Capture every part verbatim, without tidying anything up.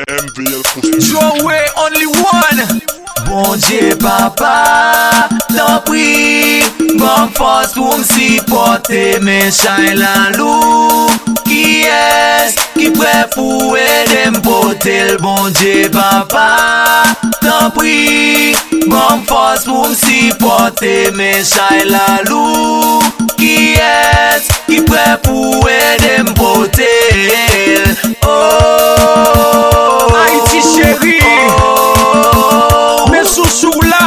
Joey, only one. Bon Dieu papa, t'en prie, bon force pour m'supporter mes chai la loup. Qui est qui prêt pour aider m'porter le bon Dieu papa, t'en prie, bon force pour m'supporter mes chai la loup. Qui est qui prêt pour aider m'porter? Oh, Haïti chérie. Oh, mes chouchous là.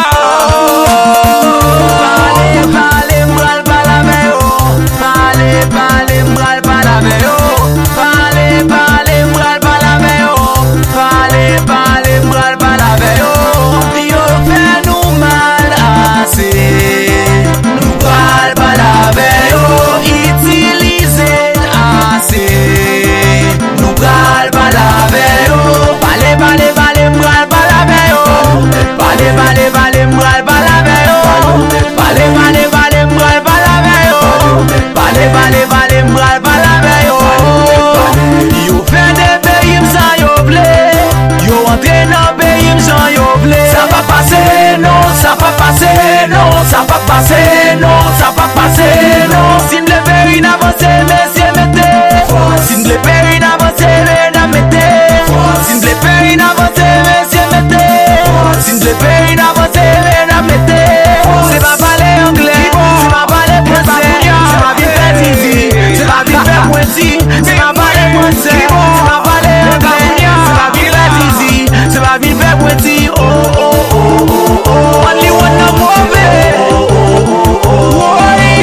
Parlez, parlez, m'bral palave yo. Parlez, parlez, m'bral palave yo. Parlez, parlez, m'bral palave yo. Parlez, parlez, m'bral palave yo. Yo fait nous mal assez. Nous bral palave yo. Utiliser assez. Nous bral palave yo. Parlez, parlez, parlez, m'bral palave yo. Parlez, parlez, parlez, m'bral palave yo. Parlez, parlez, parlez, m'bral palave yo. Parlez, parlez, parlez, m'bral palave yo. Yo fait des pays m'san yo vle. Yo entre dans pays m'san yo vle. Ça va passer, non, ça va passer, non, ça va passer, non, ça va passer, non. Si m'le pays n'avance, messieurs mettez. Si m'le pays n'avance, mesdames mettez. Si m'le pays n'avance, messieurs mettez. Si m'le pays n'avance, mesdames mettez. C'est pas parler anglais, c'est pas parler français, c'est pas bien faire zizi, c'est pas bien faire pointi, c'est pas parler français, c'est pas parler anglais, c'est pas bien faire zizi, c'est pas bien faire pointi. Oh oh oh oh oh, only one no more baby. Oh oh oh oh,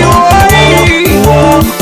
oh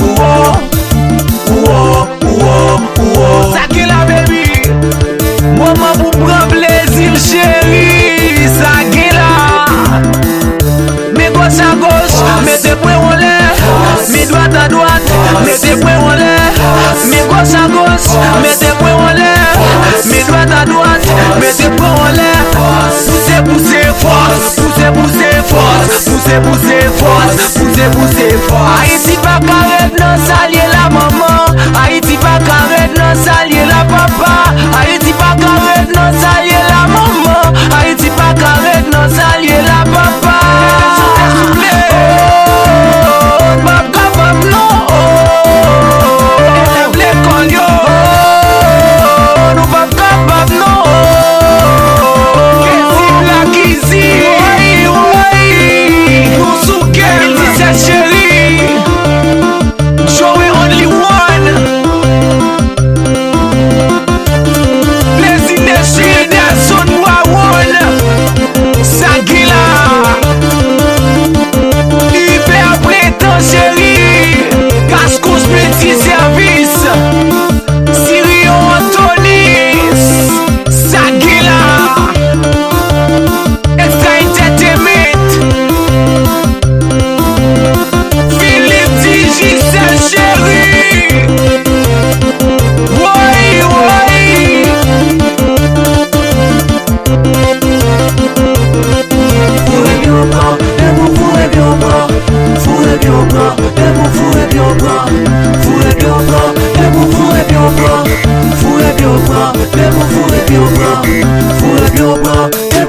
oh oh oh, Sakila baby, maman pour prendre plaisir chérie, Sakila. Mes gauche à gauche, mettez poing en l'air. Mes droite à droite, mettez poing en l'air. Mes gauche à gauche, mettez poing en l'air. Mes droite à droite, mettez poing en l'air. Poussez, poussez force, poussez, poussez force, poussez, poussez force, poussez, poussez force. Haïti pas carré non salier la maman. Haïti pas carré non salier la papa. Haïti pas carré non salier la maman. Haïti pas carré non salier la papa. Fou et bio bras,